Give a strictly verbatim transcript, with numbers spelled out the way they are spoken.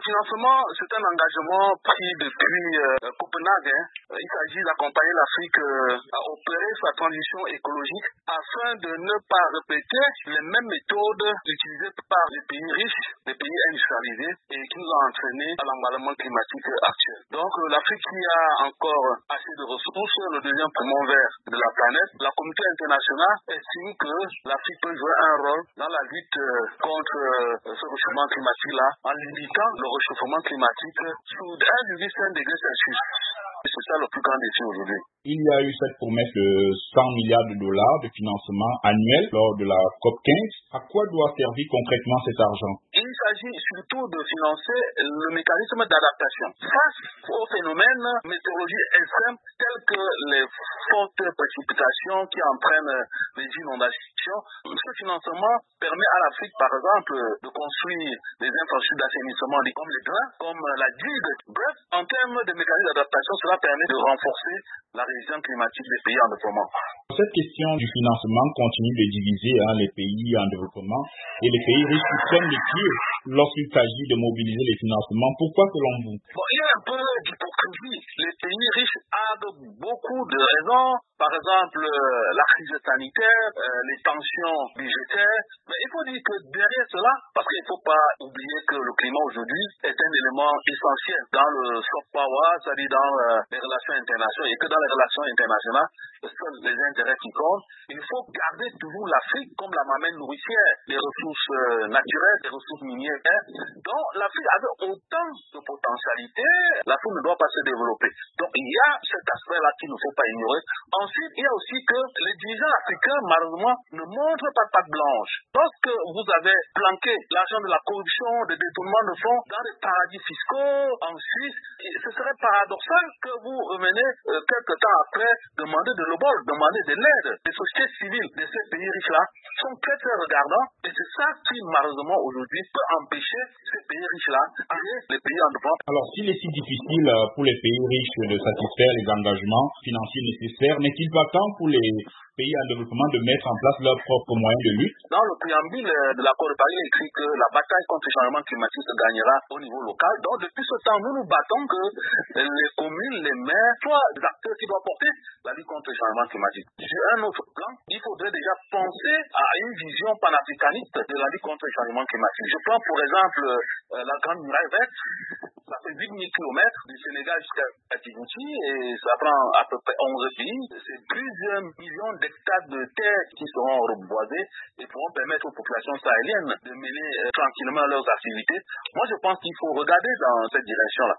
financement, c'est un engagement pris depuis euh, Copenhague. Hein. Il s'agit d'accompagner l'Afrique euh, à opérer sa transition écologique afin de ne pas répéter les mêmes méthodes utilisées par les pays riches, les pays industrialisés et qui nous ont entraînés à l'emballement climatique actuel. Donc euh, l'Afrique qui a encore assez de ressources, le deuxième poumon vert de la planète, la communauté internationale estime que l'Afrique peut jouer un rôle dans la lutte euh, contre euh, ce réchauffement climatique-là en limitant le réchauffement climatique sous un virgule cinq degrés Celsius. C'est ça le plus grand défi aujourd'hui. Il y a eu cette promesse de cent milliards de dollars de financement annuel lors de la COP quinze. À quoi doit servir concrètement cet argent? Il s'agit surtout de financer le mécanisme d'adaptation face aux phénomènes météorologiques extrêmes tels que les fortes précipitations qui entraînent les inondations. Ce financement permet à l'Afrique, par exemple, de construire des infrastructures d'assainissement comme les drains, comme la digue. Bref, en termes de mécanisme d'adaptation, cela permet de renforcer la résilience climatique des pays en développement. Cette question du financement continue de diviser hein, les pays en développement et les pays riches qui prennent les pieds lorsqu'il s'agit de mobiliser les financements. Pourquoi selon vous? Bon, il y a un peu d'hypocrisie. Les pays riches ont beaucoup de raisons. Par exemple, euh, la crise sanitaire, euh, les tensions budgétaires. Mais il faut dire que derrière cela, parce qu'il ne faut pas oublier que le climat aujourd'hui est un élément essentiel dans le soft power, c'est-à-dire dans euh, les relations internationales, et que dans les relations internationales, ce sont les intérêts qui comptent. Il faut garder toujours l'Afrique comme la mamelle nourricière, les ressources euh, naturelles, les ressources minières. Donc l'Afrique avait autant de potentialités, l'Afrique ne doit pas se développer. Donc il y a cet aspect-là qu'il ne faut pas ignorer. Ensuite, il y a aussi que les dirigeants africains, malheureusement, ne montrent pas patte blanche. Lorsque vous avez planqué l'argent de la corruption, de détournement de fonds dans des paradis fiscaux en Suisse, ce serait paradoxal que vous revenez euh, quelques temps après demander de l'obol, demander de l'aide. Les sociétés civiles de ces pays riches-là sont très très regardants et c'est ça qui, malheureusement, aujourd'hui peut empêcher ces pays riches-là et les pays en développement. Alors, s'il est si difficile pour les pays riches de satisfaire les engagements financiers nécessaires, n'est-il pas temps pour les pays en développement de mettre en place leurs propres moyens de lutte? Dans le préambule de l'accord de Paris, il est écrit que la bataille contre le changement climatique se gagnera au niveau local. Donc, depuis ce temps, nous nous battons que les communes, les maires, soient des acteurs qui doivent porter la lutte contre le changement climatique. Sur un autre plan, il faudrait déjà penser à une vision panafricaniste de la lutte contre le changement climatique. Je prends pour exemple euh, la Grande Muraille Verte. Ça fait huit mille kilomètres du Sénégal jusqu'à Djibouti et ça prend à peu près onze pays. C'est plusieurs millions d'hectares de terres qui seront reboisés et pourront permettre aux populations sahéliennes de mener euh, tranquillement leurs activités. Moi, je pense qu'il faut regarder dans cette direction-là.